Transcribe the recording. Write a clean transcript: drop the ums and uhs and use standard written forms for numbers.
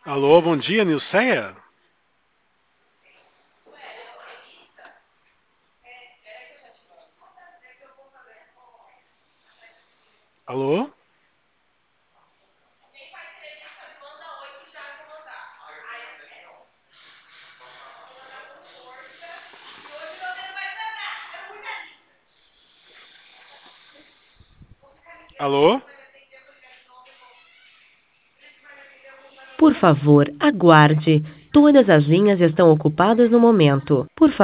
Alô, bom dia, Nilceia? Alô? Alô? Por favor, aguarde. Todas as linhas estão ocupadas no momento. Por favor.